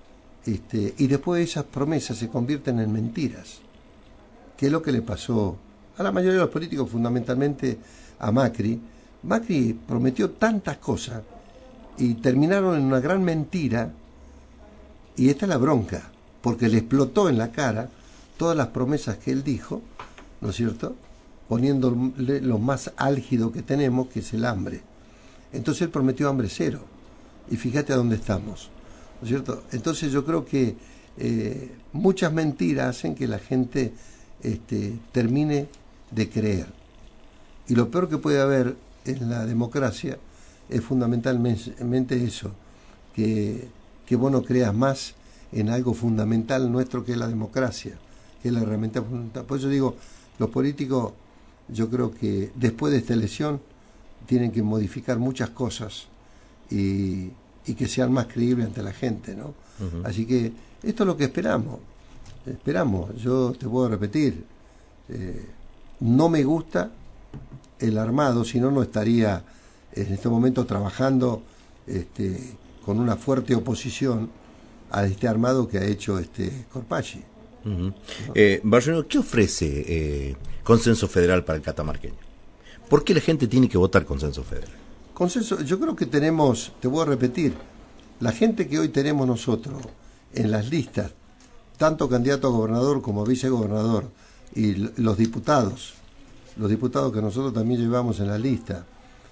y después esas promesas se convierten en mentiras, que es lo que le pasó a la mayoría de los políticos, fundamentalmente a Macri. Macri prometió tantas cosas y terminaron en una gran mentira, y esta es la bronca, porque le explotó en la cara todas las promesas que él dijo, ¿no es cierto?, poniéndole lo más álgido que tenemos, que es el hambre. Entonces él prometió hambre cero, y fíjate a dónde estamos, ¿no es cierto? Entonces yo creo que muchas mentiras hacen que la gente termine de creer, y lo peor que puede haber en la democracia es fundamentalmente eso, que vos no creas más en algo fundamental nuestro que es la democracia, que es la herramienta fundamental. Por eso digo, los políticos, yo creo que después de esta elección tienen que modificar muchas cosas y que sean más creíbles ante la gente, ¿no? Así que esto es lo que esperamos. Yo te puedo repetir, no me gusta el armado, si no, no estaría en este momento trabajando con una fuerte oposición a este armado que ha hecho Corpacci. ¿No? Barrio, ¿qué ofrece Consenso Federal para el catamarqueño? ¿Por qué la gente tiene que votar Consenso Federal? Consenso, yo creo que tenemos, te voy a repetir, la gente que hoy tenemos nosotros en las listas, tanto candidato a gobernador como a vicegobernador, y los diputados que nosotros también llevamos en la lista,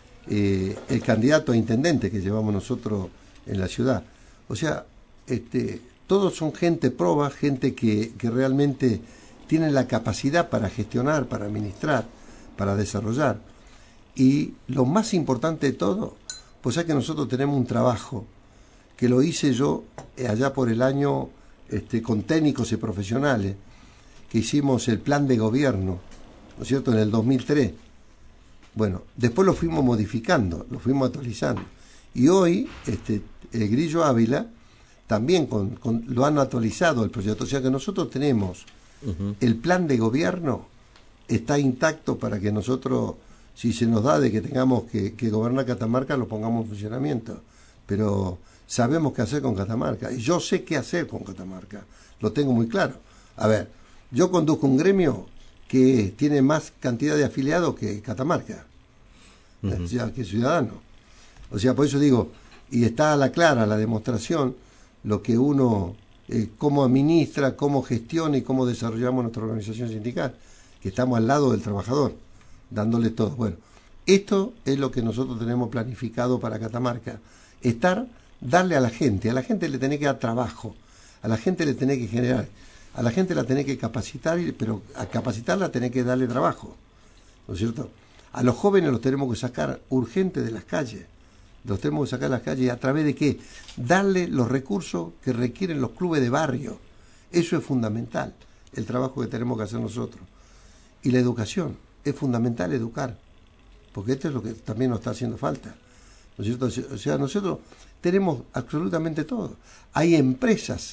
el candidato a intendente que llevamos nosotros en la ciudad, o sea, todos son gente proba, gente que realmente tienen la capacidad para gestionar, para administrar, para desarrollar. Y lo más importante de todo, pues es que nosotros tenemos un trabajo que lo hice yo allá por el año con técnicos y profesionales, que hicimos el plan de gobierno, ¿no es cierto?, en el 2003. Bueno, después lo fuimos modificando, lo fuimos actualizando. Y hoy, el Grillo Ávila también lo han actualizado el proyecto. O sea que nosotros tenemos el plan de gobierno, está intacto para que nosotros, si se nos da de que tengamos que gobernar Catamarca, lo pongamos en funcionamiento. Pero sabemos qué hacer con Catamarca. Y yo sé qué hacer con Catamarca. Lo tengo muy claro. A ver, yo conduzco un gremio que tiene más cantidad de afiliados que Catamarca. O sea, que Ciudadanos. O sea, por eso digo, y está a la clara la demostración, lo que uno, cómo administra, cómo gestiona y cómo desarrollamos nuestra organización sindical, que estamos al lado del trabajador, dándole todo. Bueno, esto es lo que nosotros tenemos planificado para Catamarca, darle a la gente le tenés que dar trabajo, a la gente le tenés que generar, a la gente la tenés que capacitar, pero a capacitarla tenés que darle trabajo, ¿no es cierto? A los jóvenes los tenemos que sacar urgente de las calles, los tenemos que sacar de las calles, ¿a través de qué? Darle los recursos que requieren los clubes de barrio. Eso es fundamental, el trabajo que tenemos que hacer nosotros. Y la educación, es fundamental educar, porque esto es lo que también nos está haciendo falta, ¿no es cierto? O sea, nosotros tenemos absolutamente todo. Hay empresas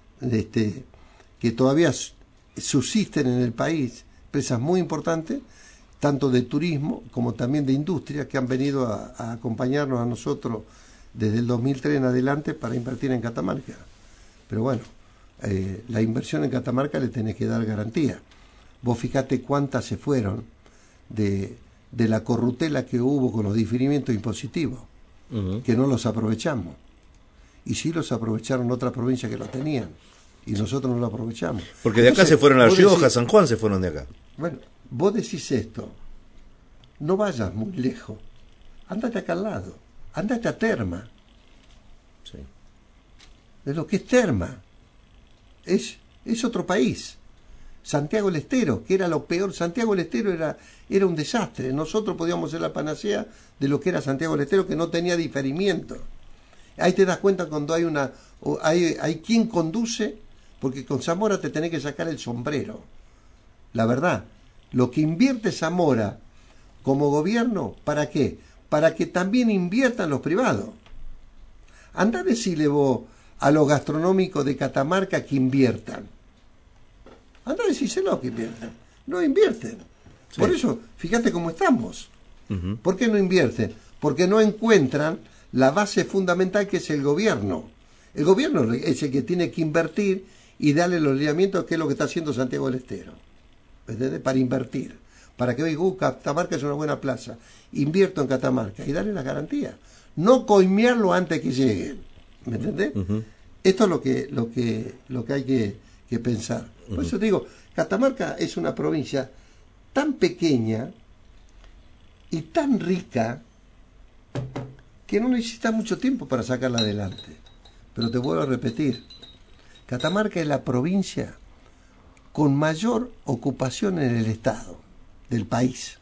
que todavía subsisten en el país, empresas muy importantes, tanto de turismo como también de industria, que han venido a acompañarnos a nosotros desde el 2003 en adelante para invertir en Catamarca. Pero bueno, la inversión en Catamarca le tenés que dar garantía. Vos fijate cuántas se fueron de la corrutela que hubo con los diferimientos impositivos, que no los aprovechamos. Y sí los aprovecharon otras provincias que lo tenían, y nosotros no lo aprovechamos. Porque de acá se fueron a La Rioja, San Juan se fueron de acá. Bueno, vos decís esto, no vayas muy lejos, andate acá al lado, andate a Terma. Sí. De lo que es Terma, es otro país. Santiago del Estero, que era lo peor. Santiago del Estero era un desastre. Nosotros podíamos ser la panacea de lo que era Santiago del Estero, que no tenía diferimiento. Ahí te das cuenta cuando hay quien conduce, porque con Zamora te tenés que sacar el sombrero. La verdad, lo que invierte Zamora como gobierno, ¿para qué? Para que también inviertan los privados. Andá a decirle vos a los gastronómicos de Catamarca que inviertan. Andá a decírselo que inviertan. No invierten. Sí. Por eso, fíjate cómo estamos. ¿Por qué no invierten? Porque no encuentran la base fundamental, que es el gobierno. El gobierno es el que tiene que invertir y darle los lineamientos, que es lo que está haciendo Santiago del Estero. ¿Entendés? Para invertir. Para que hoy Catamarca es una buena plaza. Invierto en Catamarca y darle las garantías. No coimearlo antes que lleguen. ¿Me entendés? Esto es lo que hay que pensar. Por eso te digo, Catamarca es una provincia tan pequeña y tan rica que no necesita mucho tiempo para sacarla adelante. Pero te vuelvo a repetir, Catamarca es la provincia con mayor ocupación en el Estado del país.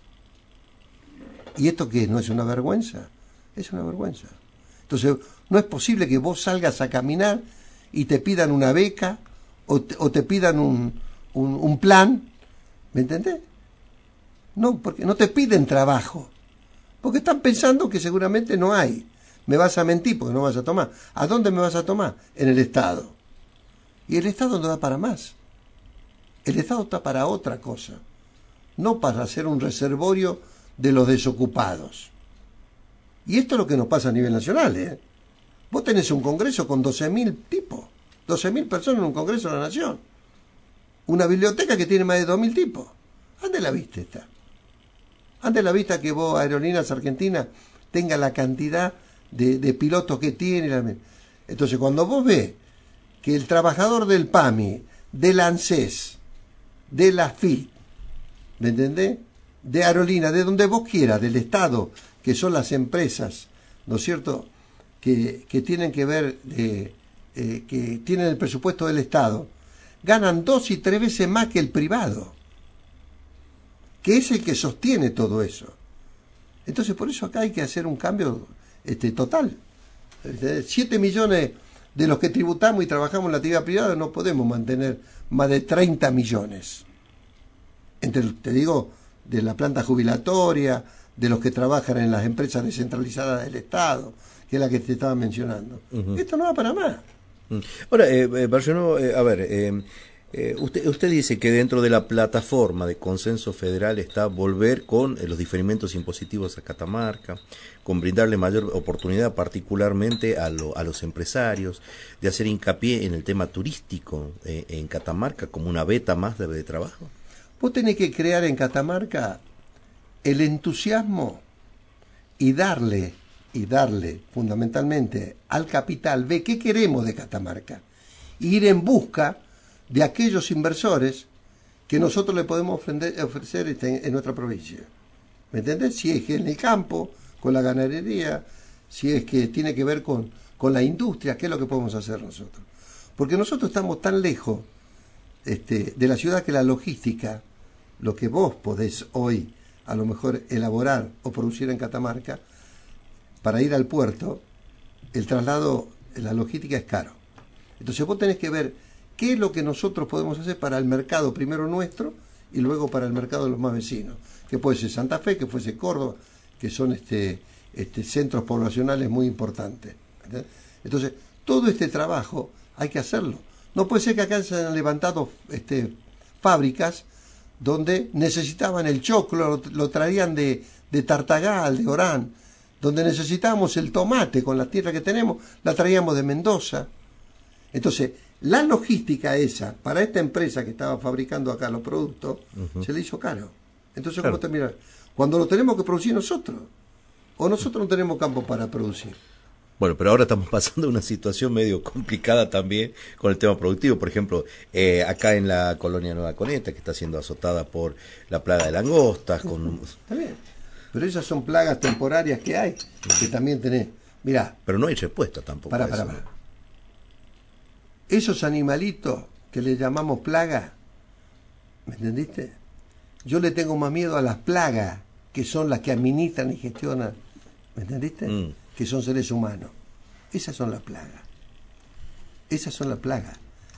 ¿Y esto qué? ¿No es una vergüenza? Es una vergüenza. Entonces, no es posible que vos salgas a caminar y te pidan una beca o te pidan un plan, ¿me entendés? No, porque no te piden trabajo, porque están pensando que seguramente no hay. Me vas a mentir porque no vas a tomar. ¿A dónde me vas a tomar? En el Estado. Y el Estado no da para más. El Estado está para otra cosa, no para hacer un reservorio de los desocupados. Y esto es lo que nos pasa a nivel nacional, ¿eh? Vos tenés un congreso con 12.000 tipos, 12.000 personas en un congreso de la nación. Una biblioteca que tiene más de 2.000 tipos. ¿Dónde la viste esta? ¿Dónde la viste que vos, Aerolíneas Argentinas, tenga la cantidad de pilotos que tiene? Entonces, cuando vos ves que el trabajador del PAMI, del ANSES, de la FIT, ¿me entendés? De Aerolíneas, de donde vos quieras, del Estado, que son las empresas, ¿no es cierto?, que tienen que ver, que tienen el presupuesto del Estado, ganan 2 y 3 veces más que el privado, que es el que sostiene todo eso. Entonces, por eso acá hay que hacer un cambio total. 7 millones de los que tributamos y trabajamos en la actividad privada no podemos mantener más de 30 millones. Te digo, de la planta jubilatoria, de los que trabajan en las empresas descentralizadas del Estado, que es la que te estaba mencionando. Esto no va para más. Ahora, Barcelona, a ver, usted dice que dentro de la plataforma de consenso federal está volver con los diferimientos impositivos a Catamarca, con brindarle mayor oportunidad particularmente a los empresarios, de hacer hincapié en el tema turístico en Catamarca como una beta más de trabajo. Vos tenés que crear en Catamarca el entusiasmo y darle fundamentalmente al capital, ve qué queremos de Catamarca, e ir en busca de aquellos inversores que nosotros le podemos ofrecer en nuestra provincia. ¿Me entendés? Si es que en el campo, con la ganadería, si es que tiene que ver con la industria, ¿qué es lo que podemos hacer nosotros? Porque nosotros estamos tan lejos de la ciudad que la logística, lo que vos podés hoy a lo mejor elaborar o producir en Catamarca, para ir al puerto, el traslado, la logística es caro. Entonces vos tenés que ver qué es lo que nosotros podemos hacer para el mercado primero nuestro y luego para el mercado de los más vecinos, que puede ser Santa Fe, que fuese Córdoba, que son centros poblacionales muy importantes. ¿Entendés? Entonces, todo este trabajo hay que hacerlo. No puede ser que acá se hayan levantado fábricas donde necesitaban el choclo, lo traían de Tartagal, de Orán, donde necesitábamos el tomate con la tierra que tenemos, la traíamos de Mendoza. Entonces, la logística esa, para esta empresa que estaba fabricando acá los productos, se le hizo caro. Entonces, ¿cómo terminar? Cuando lo tenemos que producir nosotros, o nosotros no tenemos campo para producir. Bueno, pero ahora estamos pasando una situación medio complicada también con el tema productivo. Por ejemplo, acá en la colonia Nueva Coneta, que está siendo azotada por la plaga de langostas. Está bien, pero esas son plagas temporarias que hay, que también tenés. Mirá. Pero no hay respuesta tampoco. Para. Esos animalitos que le llamamos plagas, ¿me entendiste? Yo le tengo más miedo a las plagas, que son las que administran y gestionan, ¿me entendiste? Que son seres humanos. Esas son las plagas. Esas son las plagas.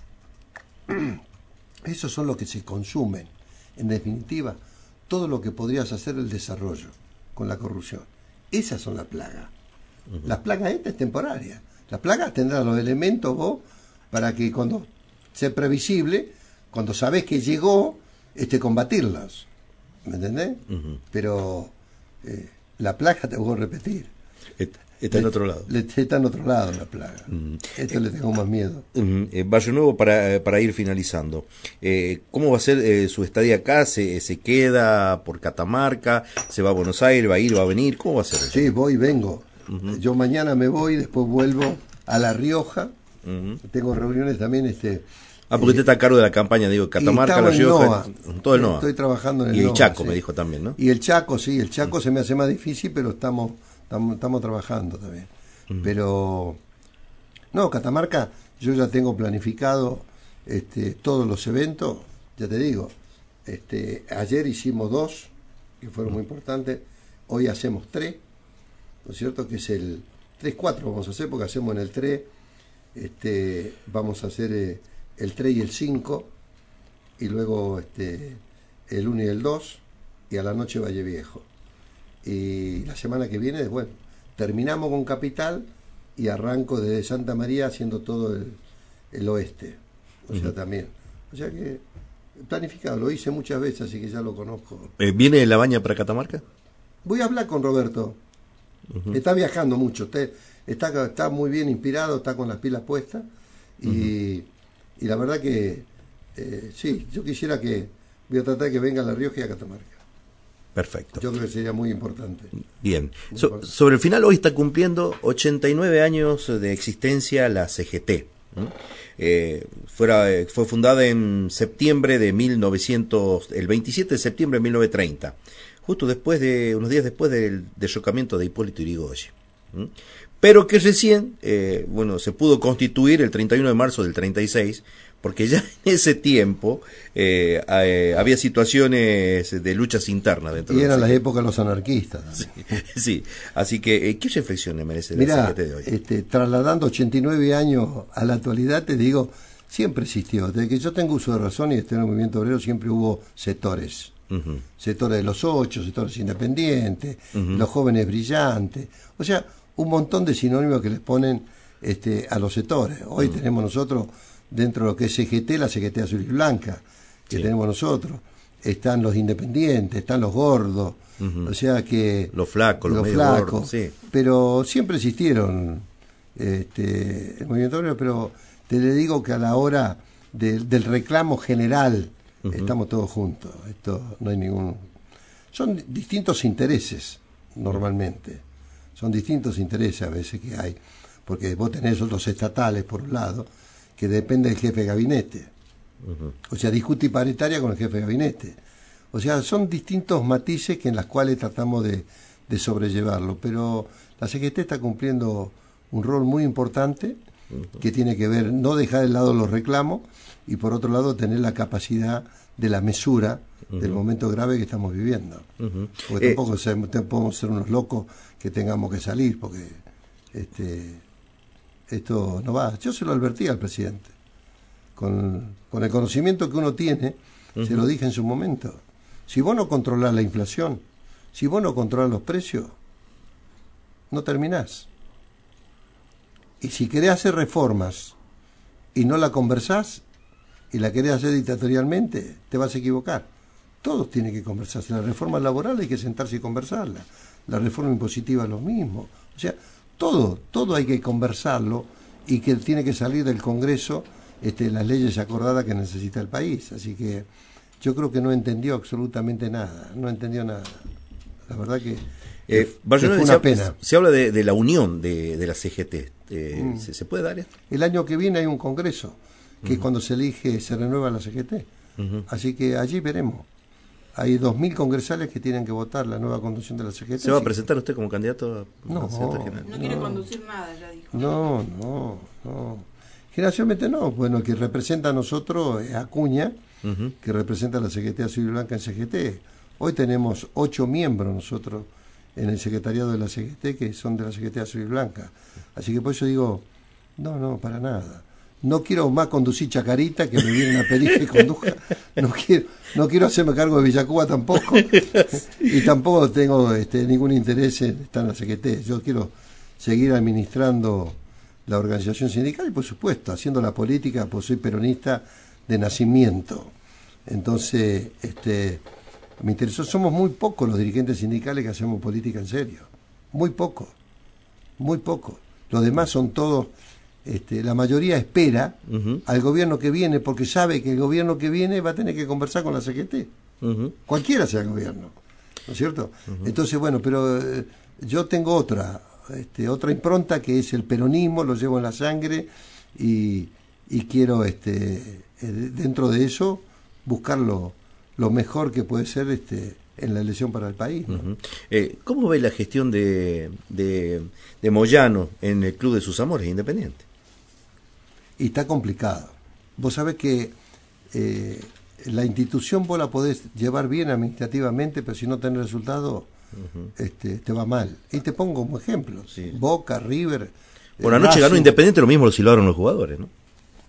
Esos son los que se consumen. En definitiva, todo lo que podrías hacer el desarrollo con la corrupción. Esas son las plagas. Las plagas esta es temporaria. Las plagas tendrán los elementos vos para que cuando sea previsible, cuando sabés que llegó, combatirlas. ¿Me entendés? Pero la plaga, te voy a repetir, está en otro lado. Está en otro lado la plaga. Esto le tengo más miedo. Barrio Nuevo, para ir finalizando, ¿cómo va a ser su estadía acá? ¿Se queda por Catamarca? ¿Se va a Buenos Aires? ¿Va a ir? ¿Va a venir? ¿Cómo va a ser eso? Sí, voy y vengo. Yo mañana me voy, después vuelvo a La Rioja. Tengo reuniones también. Porque usted está a cargo de la campaña, digo, Catamarca, La Rioja, todo el NOA. Estoy trabajando en el NOA. Y el Chaco, sí. Me dijo también, ¿no? Y el Chaco, sí, el Chaco se me hace más difícil, pero estamos trabajando también. Pero, no, Catamarca, yo ya tengo planificado todos los eventos, ya te digo, ayer hicimos 2, que fueron muy importantes, hoy hacemos 3, ¿no es cierto? Que es el 3-4 vamos a hacer, porque hacemos en el 3, vamos a hacer el 3 y el 5, y luego el 1 y el 2, y a la noche Valle Viejo. Y la semana que viene, bueno, terminamos con Capital y arranco desde Santa María haciendo todo el oeste. O sea, también. O sea que planificado, lo hice muchas veces, así que ya lo conozco. ¿Viene La Baña para Catamarca? Voy a hablar con Roberto. Está viajando mucho, está muy bien inspirado, está con las pilas puestas. Y la verdad que sí, yo quisiera voy a tratar de que venga a La Rioja y a Catamarca. Perfecto. Yo creo que sería muy importante. Bien. Sobre el final, hoy está cumpliendo 89 años de existencia la CGT. Fue fundada en septiembre de el 27 de septiembre de 1930, justo unos días después del derrocamiento de Hipólito Yrigoyen. Pero que recién, se pudo constituir el 31 de marzo del 36, porque ya en ese tiempo había situaciones de luchas internas dentro. Y eran las épocas de los anarquistas. Sí, así que, ¿qué reflexión le merece la CGT de hoy? Trasladando 89 años a la actualidad, te digo, siempre existió. Desde que yo tengo uso de razón y estoy en el movimiento obrero, siempre hubo sectores. Sectores de los 8, sectores independientes, los jóvenes brillantes. O sea, un montón de sinónimos que les ponen a los sectores. Hoy tenemos nosotros, dentro de lo que es CGT, la CGT azul y blanca, que tenemos nosotros. Están los independientes, están los gordos, o sea que... Los flacos, los medio flacos, gordos, sí. Pero siempre existieron el movimiento obrero, pero te le digo que a la hora del reclamo general estamos todos juntos. Esto no hay ningún... Son distintos intereses, normalmente. Son distintos intereses a veces que hay, porque vos tenés otros estatales, por un lado, que depende del jefe de gabinete. O sea, discute paritaria con el jefe de gabinete. O sea, son distintos matices que en las cuales tratamos de sobrellevarlo. Pero la CGT está cumpliendo un rol muy importante que tiene que ver, no dejar de lado los reclamos y por otro lado tener la capacidad de la mesura del momento grave que estamos viviendo. Porque tampoco podemos ser unos locos que tengamos que salir, porque esto no va. Yo se lo advertí al presidente. Con el conocimiento que uno tiene, se lo dije en su momento. Si vos no controlás la inflación, si vos no controlás los precios, no terminás. Y si querés hacer reformas y no la conversás y la querés hacer dictatorialmente, te vas a equivocar. Todos tienen que conversarse. La reforma laboral hay que sentarse y conversarla. La reforma impositiva es lo mismo. O sea, todo hay que conversarlo y que tiene que salir del Congreso las leyes acordadas que necesita el país. Así que yo creo que no entendió absolutamente nada, no entendió nada. La verdad que fue una pena. Se habla de la unión de la CGT. ¿Se puede dar esto? El año que viene hay un congreso, que es cuando se elige, se renueva la CGT. Así que allí veremos. Hay 2.000 congresales que tienen que votar la nueva conducción de la CGT. ¿Se va a presentar usted como candidato a No quiere conducir nada, ya dijo. No. Generalmente no. Bueno, el que representa a nosotros es Acuña, que representa a la CGT Azul y Blanca en CGT. Hoy tenemos 8 miembros nosotros en el secretariado de la CGT que son de la CGT Azul y Blanca. Así que por eso digo, no, para nada. No quiero más conducir Chacarita, que me vienen a pedir que conduzca. No quiero hacerme cargo de Villacuba tampoco. Y tampoco tengo ningún interés en estar en la CGT. Yo quiero seguir administrando la organización sindical y, por supuesto, haciendo la política, pues soy peronista de nacimiento. Entonces, me interesó. Somos muy pocos los dirigentes sindicales que hacemos política en serio. Muy pocos. Los demás son todos... la mayoría espera al gobierno que viene porque sabe que el gobierno que viene va a tener que conversar con la CGT. Cualquiera sea el gobierno, ¿no es cierto? Entonces, bueno, pero yo tengo otra impronta que es el peronismo, lo llevo en la sangre y quiero dentro de eso buscar lo mejor que puede ser en la elección para el país, ¿no? ¿Cómo ve la gestión de Moyano en el Club de sus Amores, Independiente? Y está complicado. Vos sabés que la institución vos la podés llevar bien administrativamente, pero si no tenés resultado, te va mal. Y te pongo como ejemplo. Sí. Boca, River... Bueno, anoche ganó Independiente, lo mismo lo silbaron los jugadores, ¿no?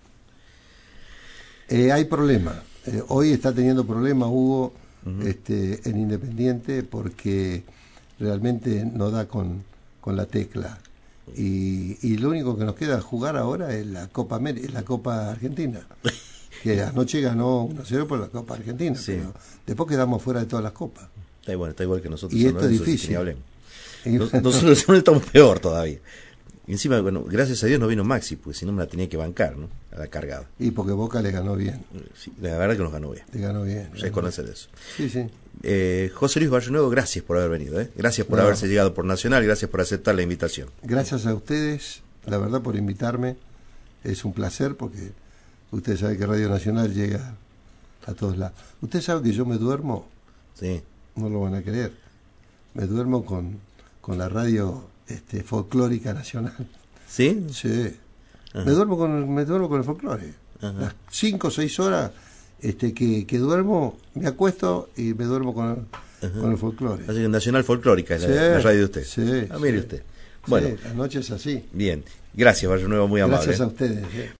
Hay problemas. Hoy está teniendo problemas, Hugo, en Independiente, porque realmente no da con la tecla. Y lo único que nos queda jugar ahora es la Copa Argentina, que anoche ganó 1-0 por la Copa Argentina, sí. Pero después quedamos fuera de todas las copas. Está igual que nosotros. Y esto es difícil. Nosotros estamos peor todavía. Y encima, bueno, gracias a Dios no vino Maxi, porque si no me la tenía que bancar, ¿no? A la cargada. Y porque Boca le ganó bien. Sí, la verdad que nos ganó bien. Le ganó bien. Ya conoce de eso. Sí. José Luis Barrionuevo, gracias por haber venido, ¿eh? Gracias por haberse llegado por Nacional, gracias por aceptar la invitación. Gracias a ustedes, la verdad, por invitarme. Es un placer porque ustedes saben que Radio Nacional llega a todos lados. Ustedes saben que yo me duermo, sí. No lo van a creer. Me duermo con la radio folclórica nacional. ¿Sí? Sí. Me duermo con el folclore. Ajá. Las 5 o 6 horas que duermo, me acuesto y me duermo con el folclore. Así que Nacional Folclórica es la radio de usted. Sí. Mire usted. Bueno, la noche es así. Bien. Gracias, Barrionuevo, muy amable. Gracias a ustedes.